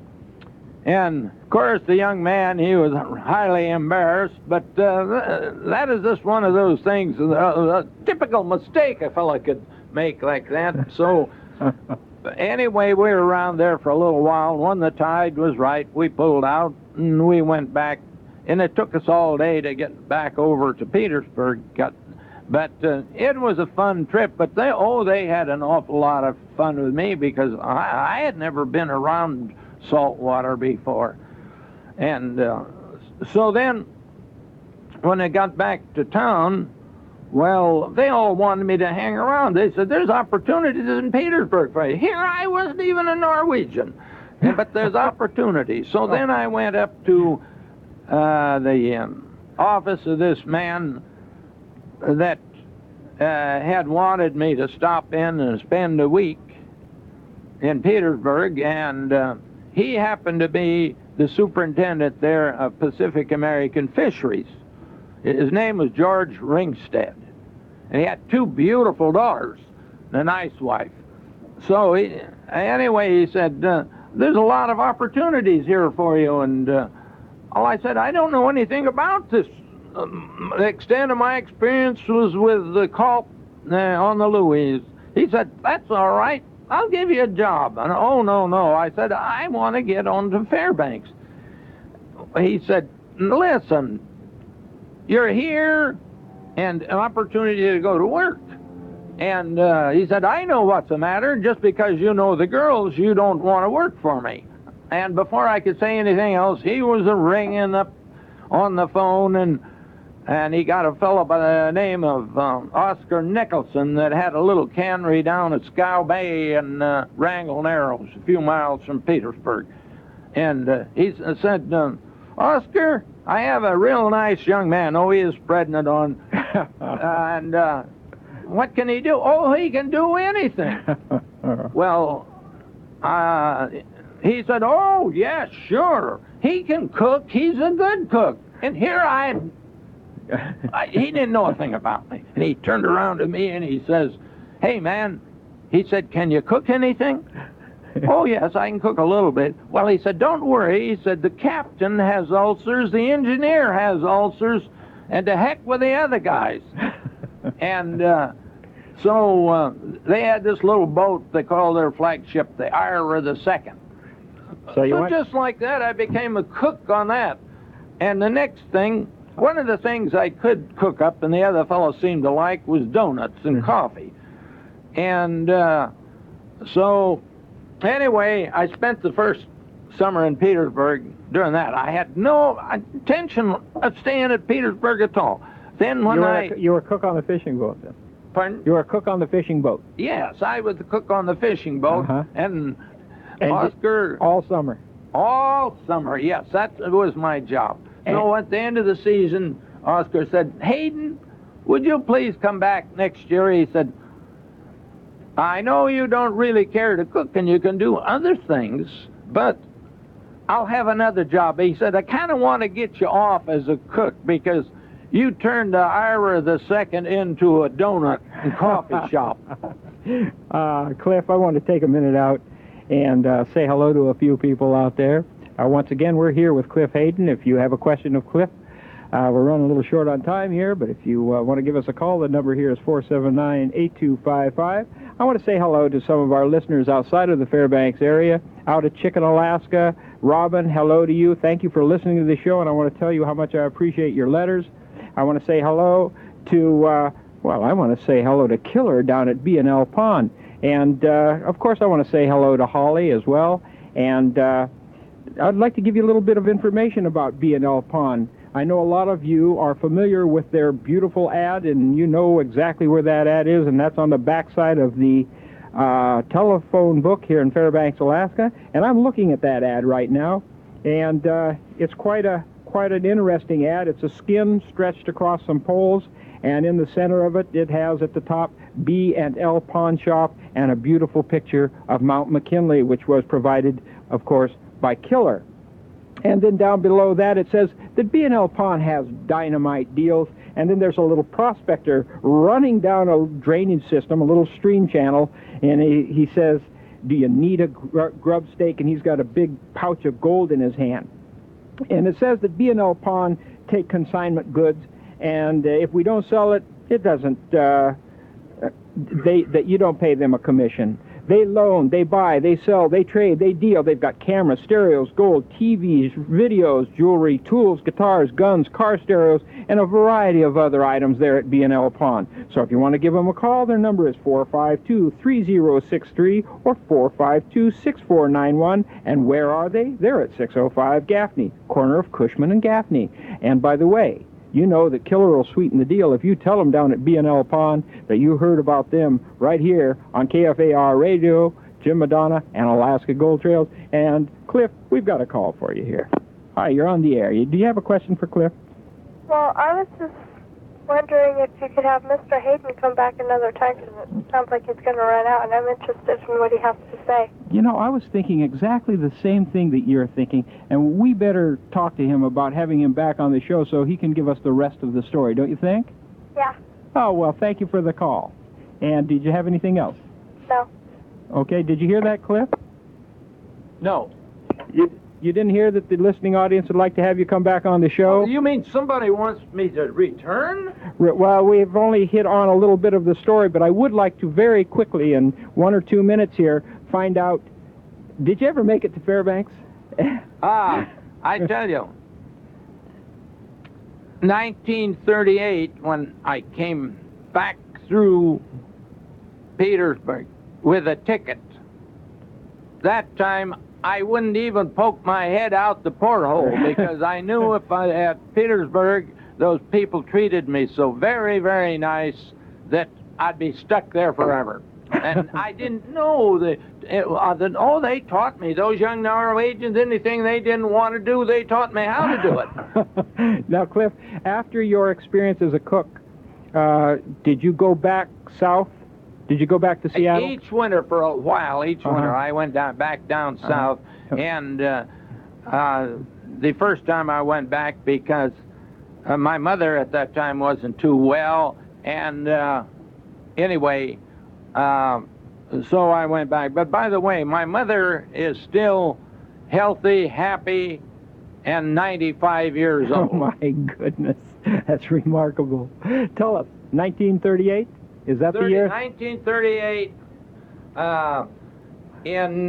And, of course, the young man, he was highly embarrassed, but that is just one of those things, a typical mistake a fella could make like that. So, anyway, we were around there for a little while. When the tide was right, we pulled out, and we went back. And it took us all day to get back over to Petersburg. But it was a fun trip. But they had an awful lot of fun with me because I had never been around salt water before. And so then, when I got back to town, well, they all wanted me to hang around. They said, there's opportunities in Petersburg for you. Here I wasn't even a Norwegian, but there's opportunities. So then I went up to the office of this man that had wanted me to stop in and spend a week in Petersburg, and he happened to be the superintendent there of Pacific American Fisheries. His name was George Ringstead, and he had 2 beautiful daughters and a nice wife. So anyway, he said, there's a lot of opportunities here for you, and I said, I don't know anything about this. The extent of my experience was with the Culp on the Louise. He said, that's all right. I'll give you a job. And oh, no. I said, I want to get on to Fairbanks. He said, listen, you're here and an opportunity to go to work. And he said, I know what's the matter. Just because you know the girls, you don't want to work for me. And before I could say anything else, he was ringing up on the phone, and he got a fellow by the name of Oscar Nicholson that had a little cannery down at Scow Bay in Wrangell Narrows, a few miles from Petersburg. And he said, Oscar, I have a real nice young man. Oh, he is spreading it on. And what can he do? Oh, he can do anything. Well, he said, oh, yes, sure. He can cook. He's a good cook. And here he didn't know a thing about me. And he turned around to me and he says, hey, man, he said, can you cook anything? Oh, yes, I can cook a little bit. Well, he said, don't worry. He said, the captain has ulcers, the engineer has ulcers, and to heck with the other guys. And so they had this little boat they call their flagship, the Ira the Second. So just like that, I became a cook on that. And the next thing, one of the things I could cook up, and the other fellow seemed to like, was donuts and coffee. And so, anyway, I spent the first summer in Petersburg doing that. I had no intention of staying at Petersburg at all. Then You were a cook on the fishing boat, then? Pardon? You were a cook on the fishing boat? Yes, I was the cook on the fishing boat, and Oscar... All summer? All summer, yes, that was my job. So at the end of the season, Oscar said, Hayden, would you please come back next year? He said, I know you don't really care to cook and you can do other things, but I'll have another job. He said, I kind of want to get you off as a cook because you turned the Ira the Second into a donut and coffee shop. Cliff, I want to take a minute out and say hello to a few people out there. Once again, we're here with Cliff Hayden. If you have a question of Cliff, we're running a little short on time here, but if you want to give us a call, the number here is 479-8255. I want to say hello to some of our listeners outside of the Fairbanks area, out at Chicken, Alaska. Robin, hello to you. Thank you for listening to the show, and I want to tell you how much I appreciate your letters. I want to say hello to, I want to say hello to Killer down at B&L Pond. And, of course, I want to say hello to Holly as well. And I'd like to give you a little bit of information about B&L Pond. I know a lot of you are familiar with their beautiful ad, and you know exactly where that ad is, and that's on the backside of the telephone book here in Fairbanks, Alaska. And I'm looking at that ad right now, and it's quite an interesting ad. It's a skin stretched across some poles, and in the center of it, it has at the top B&L Pawn Shop and a beautiful picture of Mount McKinley, which was provided, of course, by Killer. And then down below that it says that B&L Pond has dynamite deals, and then there's a little prospector running down a drainage system, a little stream channel, and he says, do you need a grub stake? And he's got a big pouch of gold in his hand. And it says that B&L Pond take consignment goods, and if we don't sell it, it doesn't, that you don't pay them a commission. They loan, they buy, they sell, they trade, they deal. They've got cameras, stereos, gold, TVs, videos, jewelry, tools, guitars, guns, car stereos, and a variety of other items there at B&L Pond. So if you want to give them a call, their number is 452-3063 or 452-6491. And where are they? They're at 605 Gaffney, corner of Cushman and Gaffney. And by the way, you know that Killer will sweeten the deal if you tell them down at B&L Pond that you heard about them right here on KFAR Radio, Jim Madonna, and Alaska Gold Trails. And, Cliff, we've got a call for you here. Hi, you're on the air. Do you have a question for Cliff? Well, I was just wondering if you could have Mr. Hayden come back another time, because it sounds like he's going to run out, and I'm interested in what he has to say. You know, I was thinking exactly the same thing that you're thinking, and we better talk to him about having him back on the show so he can give us the rest of the story, don't you think? Yeah. Oh, well, thank you for the call. And did you have anything else? No. Okay, did you hear that, Cliff? No. You didn't hear that the listening audience would like to have you come back on the show? Oh, you mean somebody wants me to return? Well, we've only hit on a little bit of the story, but I would like to very quickly, in 1 or 2 minutes here, find out, did you ever make it to Fairbanks? I tell you, 1938, when I came back through Petersburg with a ticket, that time I wouldn't even poke my head out the porthole because I knew if I at Petersburg, those people treated me so very, very nice that I'd be stuck there forever. And I didn't know they taught me, those young Norwegians, anything they didn't want to do, they taught me how to do it. Now, Cliff, after your experience as a cook, did you go back south? Did you go back to Seattle? Each winter for a while, winter, I went back down south. And the first time I went back because my mother at that time wasn't too well. And anyway, so I went back. But by the way, my mother is still healthy, happy, and 95 years old. Oh, my goodness. That's remarkable. Tell us, 1938? Is that the year? 1938, in,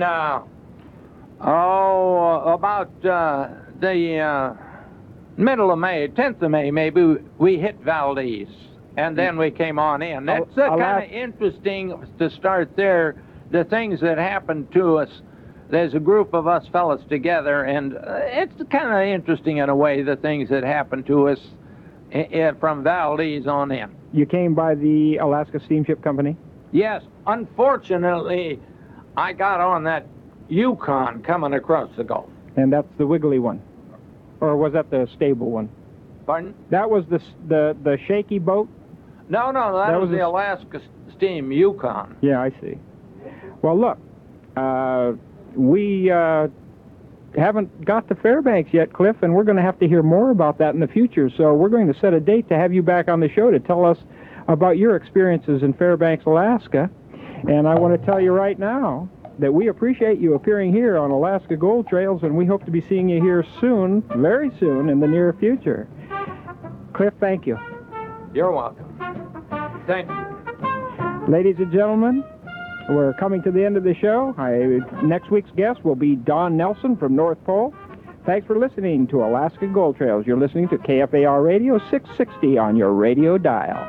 about the middle of May, 10th of May, maybe, we hit Valdez, and then we came on in. That's kind of interesting to start there, the things that happened to us. There's a group of us fellas together, and it's kind of interesting in a way, the things that happened to us from Valdez on in. You came by the Alaska Steamship Company? Yes. Unfortunately, I got on that Yukon coming across the Gulf. And that's the wiggly one? Or was that the stable one? Pardon? That was the shaky boat? No, that was the Alaska Steam Yukon. Yeah, I see. Well, look, we haven't got to Fairbanks yet, Cliff, and we're going to have to hear more about that in the future. So we're going to set a date to have you back on the show to tell us about your experiences in Fairbanks, Alaska. And I want to tell you right now that we appreciate you appearing here on Alaska Gold Trails, and we hope to be seeing you here soon, very soon, in the near future. Cliff, thank you. You're welcome. Thank you. Ladies and gentlemen, we're coming to the end of the show. Next week's guest will be Don Nelson from North Pole. Thanks for listening to Alaska Gold Trails. You're listening to KFAR Radio 660 on your radio dial.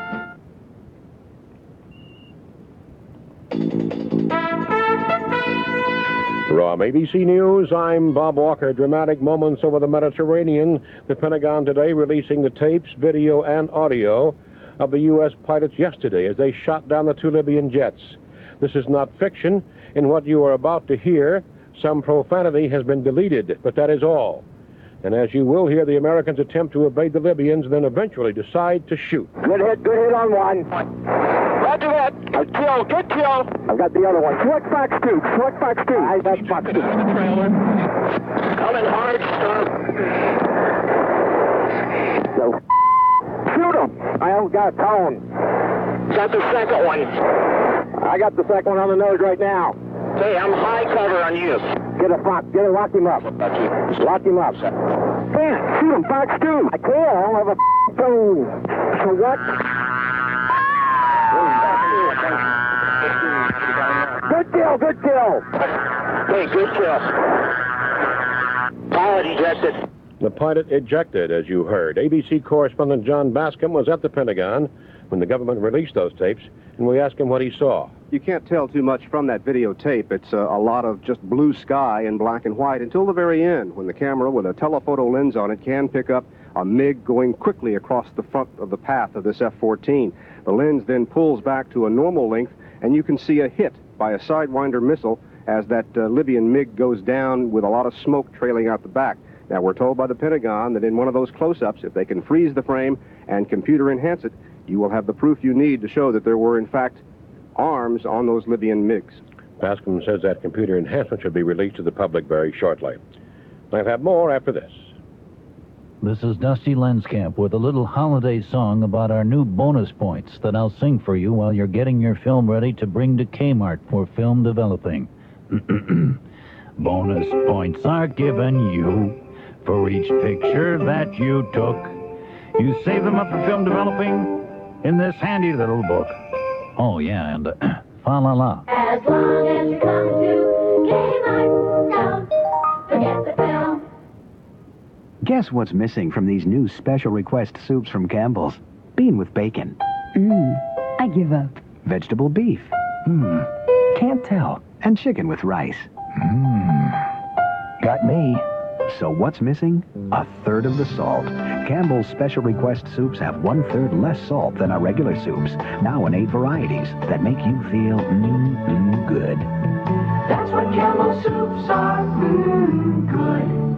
From ABC News, I'm Bob Walker. Dramatic moments over the Mediterranean. The Pentagon today releasing the tapes, video, and audio of the U.S. pilots yesterday as they shot down the 2 Libyan jets. This is not fiction. In what you are about to hear, some profanity has been deleted, but that is all. And as you will hear, the Americans attempt to evade the Libyans, then eventually decide to shoot. Good hit on one. Roger that. Kill, good kill. I've got the other one. Select Fox 2. That's Fox 2. The trailer. Coming hard. So, shoot him. I haven't got a cone. Got the second one. I got the second one on the nose right now. Hey, I'm high cover on you. Lock him up. Lock him up. Can't shoot him, Fox 2. I can't. I don't have a phone. So what? Good kill. Hey, good kill. Pilot ejected. The pilot ejected, as you heard. ABC correspondent John Bascom was at the Pentagon when the government released those tapes, and we asked him what he saw. You can't tell too much from that videotape. It's a lot of just blue sky in black and white until the very end, when the camera with a telephoto lens on it can pick up a MiG going quickly across the front of the path of this F-14. The lens then pulls back to a normal length, and you can see a hit by a Sidewinder missile as that Libyan MiG goes down with a lot of smoke trailing out the back. Now, we're told by the Pentagon that in one of those close-ups, if they can freeze the frame and computer enhance it, you will have the proof you need to show that there were, in fact, arms on those Libyan MiGs. Bascom says that computer enhancement should be released to the public very shortly. I'll have more after this. This is Dusty Lenskamp with a little holiday song about our new bonus points that I'll sing for you while you're getting your film ready to bring to Kmart for film developing. Bonus points are given you for each picture that you took. You save them up for film developing in this handy little book. Oh, yeah, and fa-la-la. As long as you come to Kmart, don't forget the film. Guess what's missing from these new special request soups from Campbell's? Bean with bacon. I give up. Vegetable beef. Can't tell. And chicken with rice. Got me. So what's missing? A third of the salt. Campbell's special request soups have 1/3 less salt than our regular soups. Now in 8 varieties that make you feel good. That's what Campbell's soups are. Good.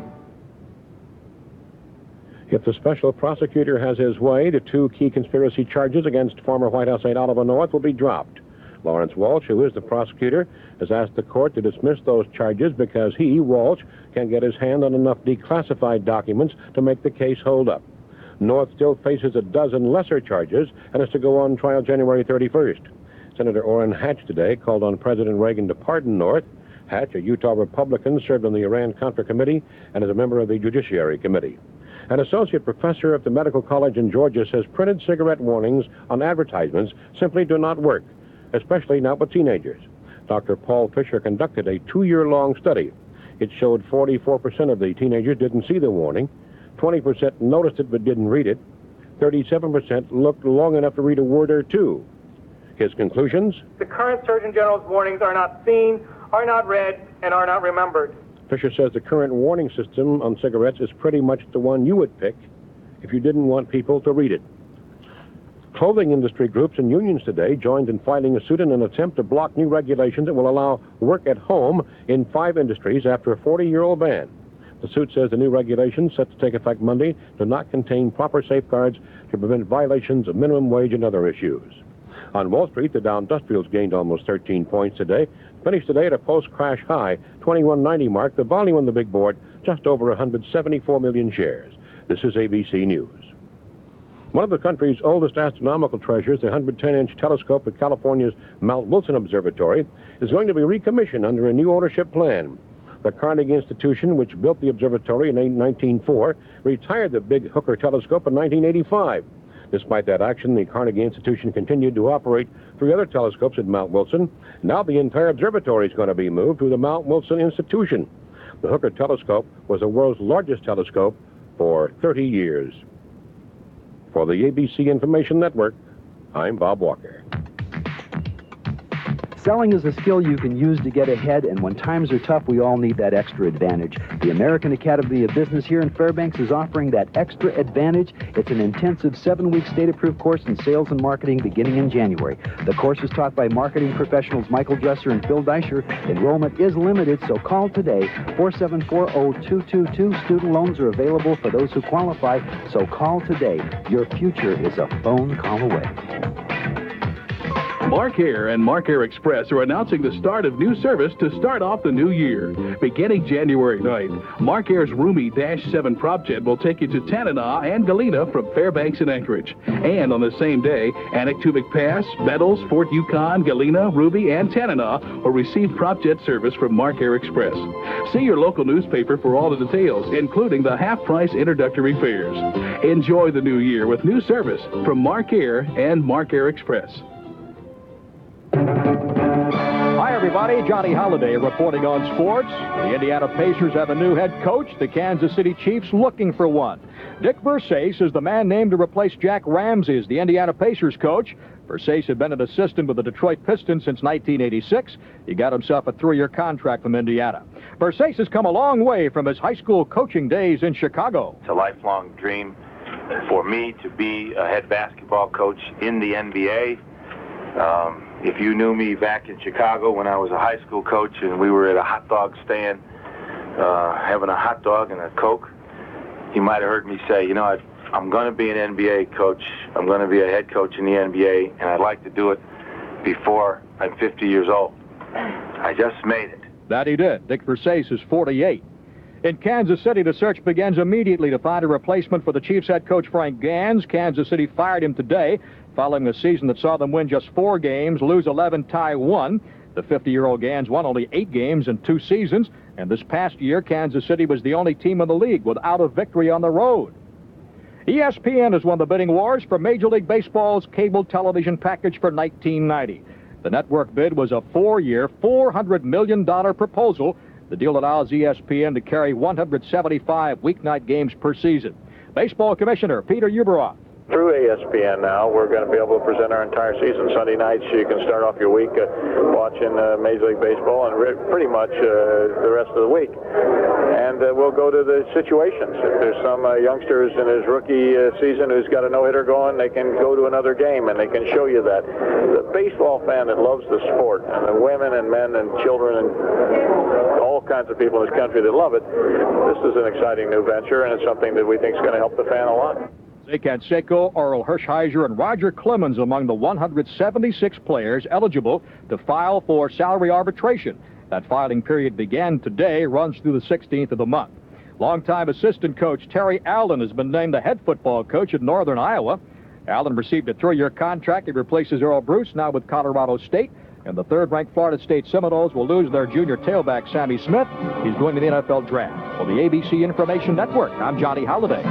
If the special prosecutor has his way, the 2 key conspiracy charges against former White House aide Oliver North will be dropped. Lawrence Walsh, who is the prosecutor, has asked the court to dismiss those charges because he, Walsh, can get his hand on enough declassified documents to make the case hold up. North still faces a dozen lesser charges and is to go on trial January 31st. Senator Orrin Hatch today called on President Reagan to pardon North. Hatch, a Utah Republican, served on the Iran-Contra Committee and is a member of the Judiciary Committee. An associate professor at the Medical College in Georgia says printed cigarette warnings on advertisements simply do not work, especially not with teenagers. Dr. Paul Fisher conducted a 2-year-long study. It showed 44% of the teenagers didn't see the warning, 20% noticed it but didn't read it, 37% looked long enough to read a word or two. His conclusions? The current Surgeon General's warnings are not seen, are not read, and are not remembered. Fisher says the current warning system on cigarettes is pretty much the one you would pick if you didn't want people to read it. Clothing industry groups and unions today joined in filing a suit in an attempt to block new regulations that will allow work at home in 5 industries after a 40-year-old ban. The suit says the new regulations, set to take effect Monday, do not contain proper safeguards to prevent violations of minimum wage and other issues. On Wall Street, the Dow Industrials gained almost 13 points today, finished today at a post-crash high, 2190 mark, the volume on the big board, just over 174 million shares. This is ABC News. One of the country's oldest astronomical treasures, the 110-inch telescope at California's Mount Wilson Observatory, is going to be recommissioned under a new ownership plan. The Carnegie Institution, which built the observatory in 1904, retired the big Hooker telescope in 1985. Despite that action, the Carnegie Institution continued to operate 3 other telescopes at Mount Wilson. Now the entire observatory is going to be moved to the Mount Wilson Institution. The Hooker telescope was the world's largest telescope for 30 years. For the ABC Information Network, I'm Bob Walker. Selling is a skill you can use to get ahead, and when times are tough, we all need that extra advantage. The American Academy of Business here in Fairbanks is offering that extra advantage. It's an intensive 7-week state-approved course in sales and marketing beginning in January. The course is taught by marketing professionals Michael Dresser and Phil Deischer. Enrollment is limited, so call today, 474-0222. Student loans are available for those who qualify, so call today. Your future is a phone call away. Mark Air and Mark Air Express are announcing the start of new service to start off the new year. Beginning January 9th, Mark Air's roomy Dash 7 prop jet will take you to Tanana and Galena from Fairbanks and Anchorage. And on the same day, Anaktuvik Pass, Bettles, Fort Yukon, Galena, Ruby, and Tanana will receive prop jet service from Mark Air Express. See your local newspaper for all the details, including the half-price introductory fares. Enjoy the new year with new service from Mark Air and Mark Air Express. Hi, everybody. Johnny Holiday reporting on sports. The Indiana Pacers have a new head coach. The Kansas City Chiefs looking for one. Dick Versace is the man named to replace Jack Ramsey as the Indiana Pacers coach. Versace had been an assistant with the Detroit Pistons since 1986. He got himself a 3-year contract from Indiana. Versace has come a long way from his high school coaching days in Chicago. It's a lifelong dream for me to be a head basketball coach in the NBA. If you knew me back in Chicago when I was a high school coach and we were at a hot dog stand having a hot dog and a Coke, you might have heard me say, you know, I'm going to be an NBA coach. I'm going to be a head coach in the NBA, and I'd like to do it before I'm 50 years old. I just made it. That he did. Dick Versace is 48. In Kansas City, the search begins immediately to find a replacement for the Chiefs head coach Frank Gans. Kansas City fired him today following a season that saw them win just 4 games, lose 11, tie 1. The 50-year-old Gans won only 8 games in 2 seasons, and this past year, Kansas City was the only team in the league without a victory on the road. ESPN has won the bidding wars for Major League Baseball's cable television package for 1990. The network bid was a 4-year, $400 million proposal. The deal allows ESPN to carry 175 weeknight games per season. Baseball Commissioner Peter Ueberroth. Through ESPN now, we're going to be able to present our entire season. Sunday nights, you can start off your week watching Major League Baseball and pretty much the rest of the week. And we'll go to the situations. If there's some youngsters in his rookie season who's got a no-hitter going, they can go to another game and they can show you that. The baseball fan that loves the sport, and the women and men and children and all kinds of people in this country that love it, this is an exciting new venture, and it's something that we think is going to help the fan a lot. Jose Canseco, Oral Hershiser, and Roger Clemens among the 176 players eligible to file for salary arbitration. That filing period began today, runs through the 16th of the month. Longtime assistant coach Terry Allen has been named the head football coach at Northern Iowa. Allen received a 3-year contract. He replaces Earl Bruce, now with Colorado State. And the 3rd-ranked Florida State Seminoles will lose their junior tailback, Sammy Smith. He's going to the NFL draft. For the ABC Information Network, I'm Johnny Holiday.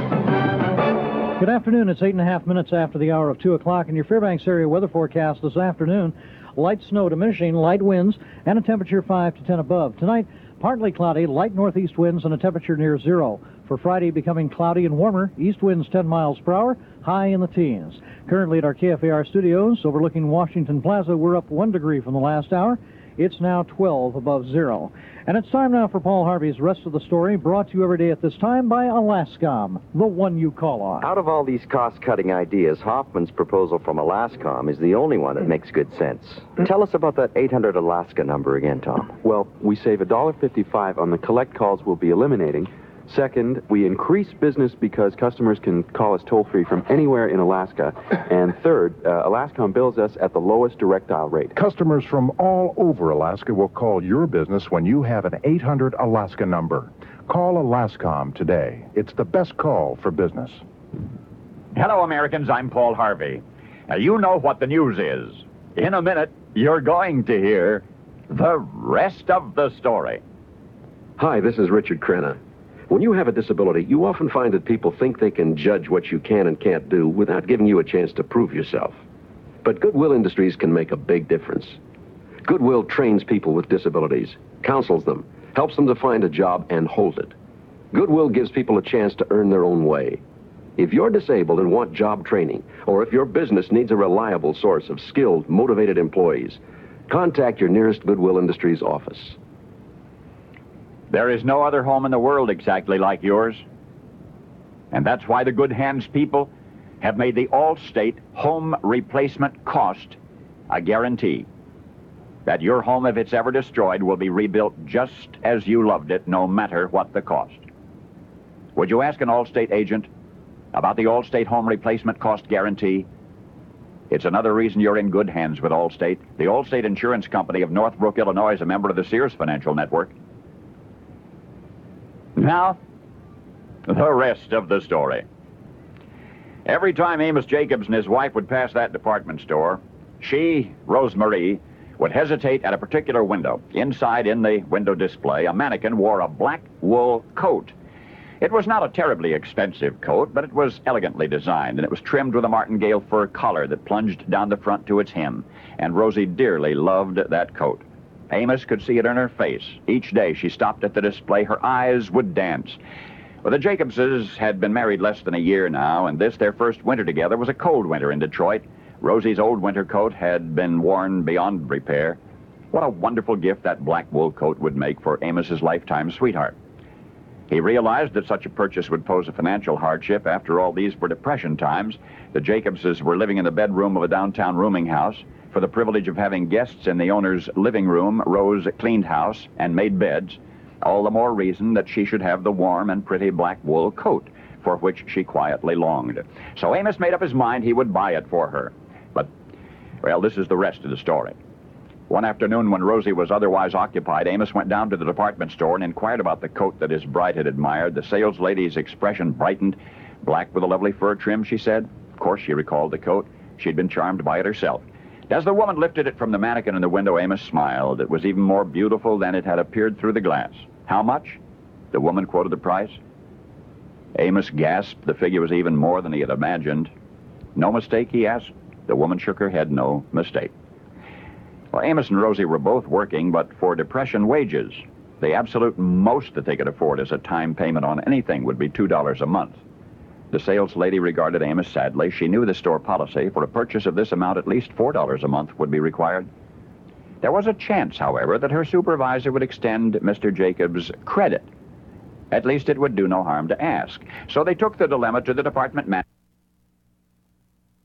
Good afternoon. It's 8.5 minutes after the hour of 2 o'clock. In your Fairbanks area weather forecast this afternoon, light snow diminishing, light winds, and a temperature 5 to 10 above. Tonight, partly cloudy, light northeast winds, and a temperature near 0. For Friday, becoming cloudy and warmer, east winds 10 miles per hour, high in the teens. Currently at our KFAR studios, overlooking Washington Plaza, we're up 1 degree from the last hour. It's now 12 above 0. And it's time now for Paul Harvey's Rest of the Story, brought to you every day at this time by Alascom, the one you call on. Out of all these cost-cutting ideas, Hoffman's proposal from Alascom is the only one that makes good sense. Tell us about that 800 Alaska number again, Tom. Well, we save $1.55 on the collect calls we'll be eliminating. Second, we increase business because customers can call us toll-free from anywhere in Alaska. And third, Alascom bills us at the lowest direct dial rate. Customers from all over Alaska will call your business when you have an 800 Alaska number. Call Alascom today. It's the best call for business. Hello, Americans. I'm Paul Harvey. Now, you know what the news is. In a minute, you're going to hear the rest of the story. Hi, this is Richard Crenna. When you have a disability, you often find that people think they can judge what you can and can't do without giving you a chance to prove yourself. But Goodwill Industries can make a big difference. Goodwill trains people with disabilities, counsels them, helps them to find a job and hold it. Goodwill gives people a chance to earn their own way. If you're disabled and want job training, or if your business needs a reliable source of skilled, motivated employees, contact your nearest Goodwill Industries office. There is no other home in the world exactly like yours. And that's why the Good Hands people have made the Allstate home replacement cost a guarantee. That your home, if it's ever destroyed, will be rebuilt just as you loved it, no matter what the cost. Would you ask an Allstate agent about the Allstate home replacement cost guarantee? It's another reason you're in good hands with Allstate. The Allstate Insurance Company of Northbrook, Illinois, is a member of the Sears Financial Network. Now, the rest of the story. Every time Amos Jacobs and his wife would pass that department store, she, Rosemarie, would hesitate at a particular window. Inside, in the window display, a mannequin wore a black wool coat. It was not a terribly expensive coat, but it was elegantly designed, and it was trimmed with a martingale fur collar that plunged down the front to its hem, and Rosie dearly loved that coat. Amos could see it in her face. Each day she stopped at the display, her eyes would dance. Well, the Jacobses had been married less than a year now, and this, their first winter together, was a cold winter in Detroit. Rosie's old winter coat had been worn beyond repair. What a wonderful gift that black wool coat would make for Amos's lifetime sweetheart. He realized that such a purchase would pose a financial hardship. After all, these were Depression times. The Jacobses were living in the bedroom of a downtown rooming house. For the privilege of having guests in the owner's living room, Rose cleaned house and made beds. All the more reason that she should have the warm and pretty black wool coat for which she quietly longed. So Amos made up his mind he would buy it for her. But, well, this is the rest of the story. One afternoon when Rosie was otherwise occupied, Amos went down to the department store and inquired about the coat that his bride had admired. The sales lady's expression brightened. Black with a lovely fur trim, she said. Of course, she recalled the coat. She'd been charmed by it herself. As the woman lifted it from the mannequin in the window, Amos smiled. It was even more beautiful than it had appeared through the glass. How much? The woman quoted the price. Amos gasped. The figure was even more than he had imagined. No mistake, he asked. The woman shook her head. No mistake. Well, Amos and Rosie were both working, but for Depression wages. The absolute most that they could afford as a time payment on anything would be $2 a month. The sales lady regarded Amos sadly. She knew the store policy. For a purchase of this amount, at least $4 a month would be required. There was a chance, however, that her supervisor would extend Mr. Jacobs credit. At least it would do no harm to ask. So they took the dilemma to the department manager.